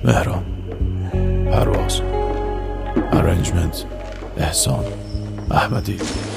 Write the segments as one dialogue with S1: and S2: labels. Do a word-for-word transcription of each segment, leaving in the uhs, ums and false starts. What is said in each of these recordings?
S1: مهران، پرواز، ارنجمنت، احسان، احمدی.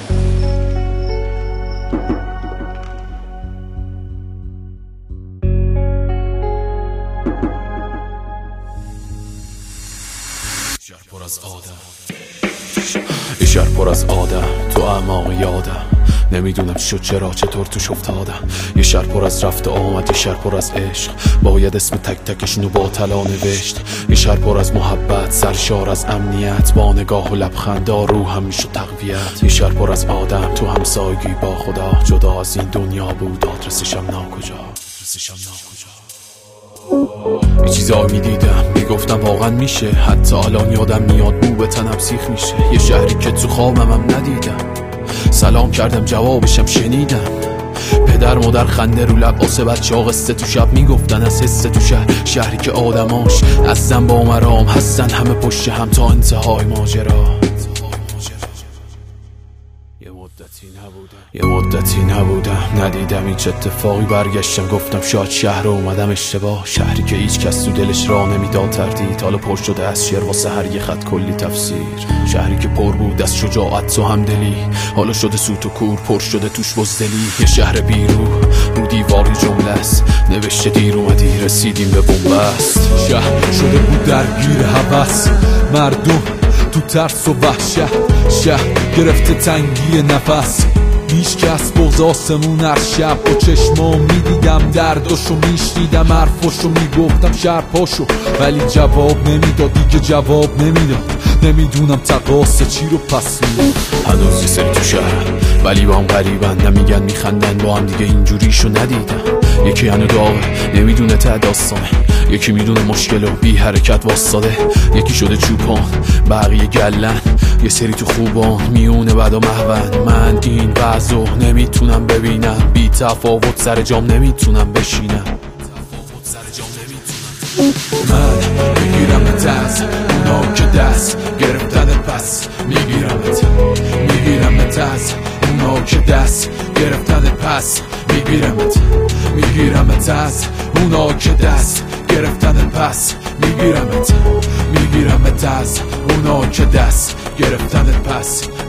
S2: شهر پر از آدم، این شهر پر از آدم، تو اعماق یادم، نمیدونم شد چرا چطور توش افتادم. یه شهر پر از رفت و آمد، یه شهر پر از عشق، باید اسم تک تکشونو با طلا نوشت. یه شهر پر از محبت، سرشار از امنیت، با نگاه و لبخند روح هم میشد تقویت. یه شهر پر از آدم، تو همسایگی با خدا، جدا از این دنیا بود آدرسشم ناکجا، آدرسشم ناکجا. یه چیزایی میدیدم میگفتم واقعا میشه، حتی الان یادم میاد بو به تنم سیخ میشه. یه شهری که تو خوابم هم ندیدم، سلام کردم جوابشم شنیدم. پدر مادر خنده رو لب، واسه بچه ها قصه تو شب میگفتن از حس تو شهر. شهری که آدماش از زن با مرام هستن، همه پشت هم تا انتهای ماجرا. یه مدتی نبودم، ندیدم هیچ اتفاقی، برگشتم گفتم شاید شهر اومدم اشتباه. شهری که هیچ کس تو دلش راه نمیداد تردید، حالا پر شده از شعر واسه هر یه خط کلی تفسیر. شهری که پر بود از شجاعت و همدلی، حالا شده سوت و کور، پر شده توش بزدلی. یه شهر بیرو، رو دیواری جمله است نوشته دیر اومدی رسیدیم به بنبست.
S3: شهر شده بود درگیر هوس، مردم تو ترس و وحشت، شهر گرفته تنگی نفس. هیچ کس بغض آسمون هر شب با چشمام میدیدم، درداشو میشنیدم، حرفاشو میگفتم شهر پاشو، ولی جواب نمیداد، دیگه جواب نمیداد. نمیدونم تقاصه چی رو پس میداد.
S2: هنوز یه سری تو شهر ولی با هم غریبن، نمیگن میخندن، با هم دیگه اینجوریشو ندیدن. یکی هنو داغه نمیدونه ته داستانه، یکی میدونه مشکل و بی حرکت واسطاده. یکی شده چوپان بقیه گلن، یه سری تو خوبان میونه بد و محون. من این وضعو نمیتونم ببینم، بی تفاوت سر جام نمیتونم بشینم.
S3: من میگیرمت از اونا که دست گرفتن پس، میگیرمت میگیرمت از اونا که دست گرفتن پس، میگیرمت میگیرمت از اونا که دست گرفتن پس، میگیرمت میگیرمت از اونا که دست گرفتن پس.